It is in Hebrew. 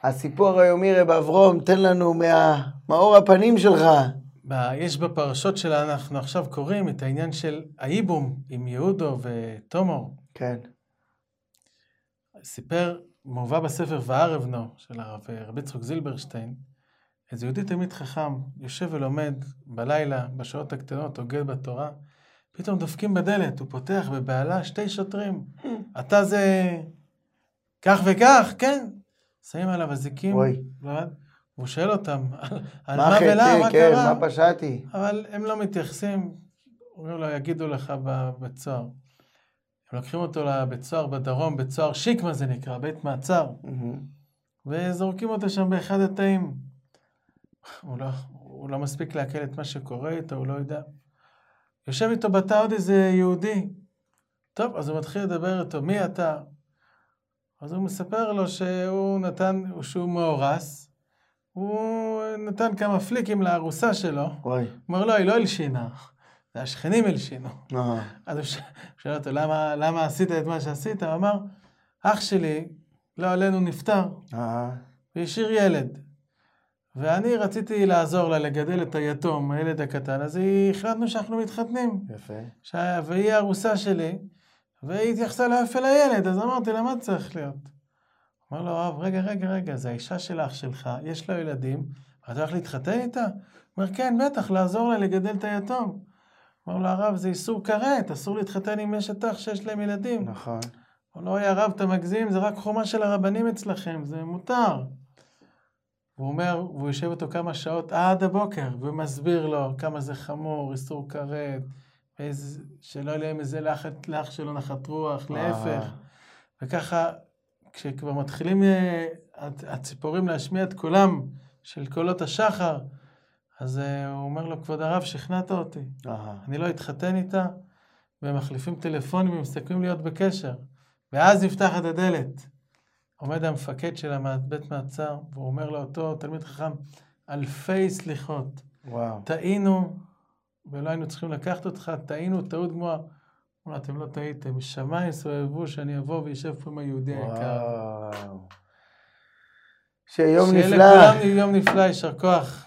הסיפור היומי רב אברום, תן לנו מאור הפנים שלך. יש בפרשות שלה, אנחנו עכשיו קוראים את העניין של האיבום עם יהודו ותומור. כן. סיפר, מובא בספר וערב נו, של רבי יצחק זילברשטיין, איזה יהודי תלמיד חכם, יושב ולומד בלילה, בשעות הקטנות, הוגה בתורה, פתאום דופקים בדלת, הוא פותח בבעלה 2 שוטרים. אתה זה כך וכך, כן. שמים עליו אזיקים. והוא שואל אותם, על מה ולמה, מה קרה? מה פשעתי? אבל הם לא מתייחסים, אומרים לו, יגידו לך בבית סוהר. הם לוקחים אותו לבית סוהר בדרום, בית סוהר שיקמה זה נקרא, בית מעצר. וזורקים אותו שם באחד התאים. הוא לא מספיק להקל את מה שקורה איתו, הוא לא יודע. יושב איתו בתא עוד איזה יהודי. טוב, אז הוא מתחיל לדבר איתו, מי אתה? אז הוא מספר לו שהוא מאורס, הוא נתן כמה פליקים לארוסה שלו. הוא אומר לו, היא לא הלשינה, זה השכנים הלשינו. אז הוא שואל אותו, למה עשית את מה שעשית? הוא אמר, אח שלי, לא עלינו נפטר, והשאיר ילד. ואני רציתי לעזור לה לגדל את היתום, הילד הקטן, אז החלטנו שאנחנו מתחתנים. יפה. והיא הארוסה שלי, והיא התייחסה לאפל לילד, אז אמרתי לה, מה צריך להיות? אמר לו, הרב, רגע, זה האישה של אח שלך, יש לה ילדים, אתה הולך להתחתן איתה? אומר, כן, בטח, לעזור לה לגדל את היתום. אמר לו, הרב, זה איסור כרת, אסור להתחתן עם אשת אח שיש להם ילדים. נכון. אמר לו, הרב, אתה מגזים, זה רק חומה של הרבנים אצלכם, זה מותר. הוא אומר, והוא יושב אותו כמה שעות עד הבוקר, ומסביר לו כמה זה חמור, איסור כרת, שלא יהיה להם איזה לאח שלו נחת רוח, להפך. וככה, כשכבר מתחילים הציפורים להשמיע את קולם של קולות השחר, אז הוא אומר לו, כבוד הרב, שכנעת אותי. אני לא אתחתן איתה, והם מחליפים טלפונים, הם מסתכלים להיות בקשר. ואז נפתחת הדלת. עומד המפקד של בית מעצר, והוא אומר לו, אותו תלמיד חכם, אלפי סליחות. וואו. טעינו, ולא היינו צריכים לקחת אותך, טעינו, טעות גמוהה. אמרו, אתם לא טעיתם, שמיים סובבו שאני אבוא וישב פה עם היהודי היקר. וואו. שיום נפלא. שיהיה לכולם יום נפלא, יישר כוח.